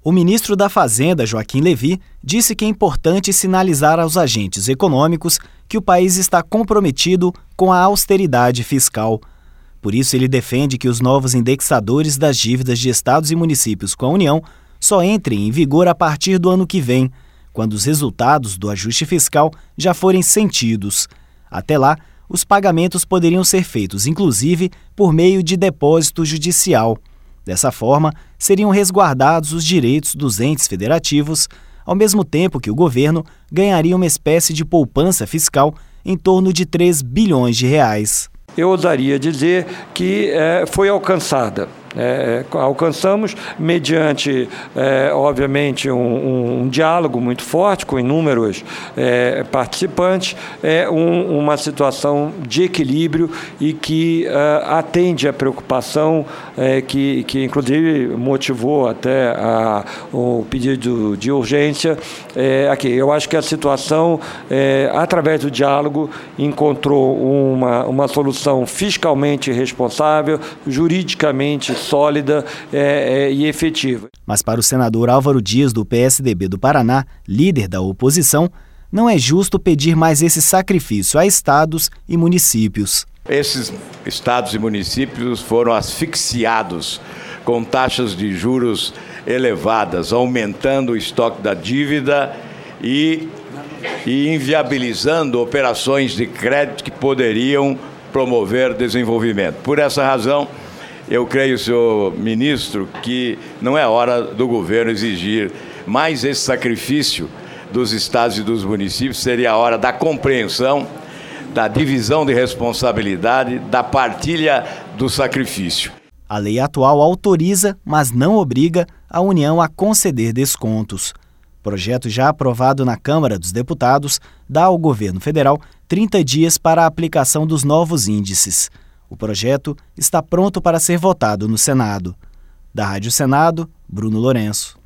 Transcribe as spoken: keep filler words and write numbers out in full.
O ministro da Fazenda, Joaquim Levy, disse que é importante sinalizar aos agentes econômicos que o país está comprometido com a austeridade fiscal. Por isso, ele defende que os novos indexadores das dívidas de estados e municípios com a União só entrem em vigor a partir do ano que vem, quando os resultados do ajuste fiscal já forem sentidos. Até lá, os pagamentos poderiam ser feitos, inclusive, por meio de depósito judicial. Dessa forma, seriam resguardados os direitos dos entes federativos, ao mesmo tempo que o governo ganharia uma espécie de poupança fiscal em torno de três bilhões de reais. Eu ousaria dizer que é, foi alcançada. É, alcançamos mediante, é, obviamente, um, um diálogo muito forte com inúmeros é, participantes, é, um, uma situação de equilíbrio e que é, atende à preocupação é, que, que, inclusive, motivou até a, o pedido de urgência. É, aqui, eu acho que a situação, é, através do diálogo, encontrou uma, uma solução fiscalmente responsável, juridicamente sólida é, é, e efetiva. Mas para o senador Álvaro Dias, do P S D B do Paraná, líder da oposição, não é justo pedir mais esse sacrifício a estados e municípios. Esses estados e municípios foram asfixiados com taxas de juros elevadas, aumentando o estoque da dívida e, e inviabilizando operações de crédito que poderiam promover desenvolvimento. Por essa razão, eu creio, senhor ministro, que não é hora do governo exigir mais esse sacrifício dos estados e dos municípios, seria a hora da compreensão, da divisão de responsabilidade, da partilha do sacrifício. A lei atual autoriza, mas não obriga, a União a conceder descontos. O projeto já aprovado na Câmara dos Deputados dá ao governo federal trinta dias para a aplicação dos novos índices. O projeto está pronto para ser votado no Senado. Da Rádio Senado, Bruno Lourenço.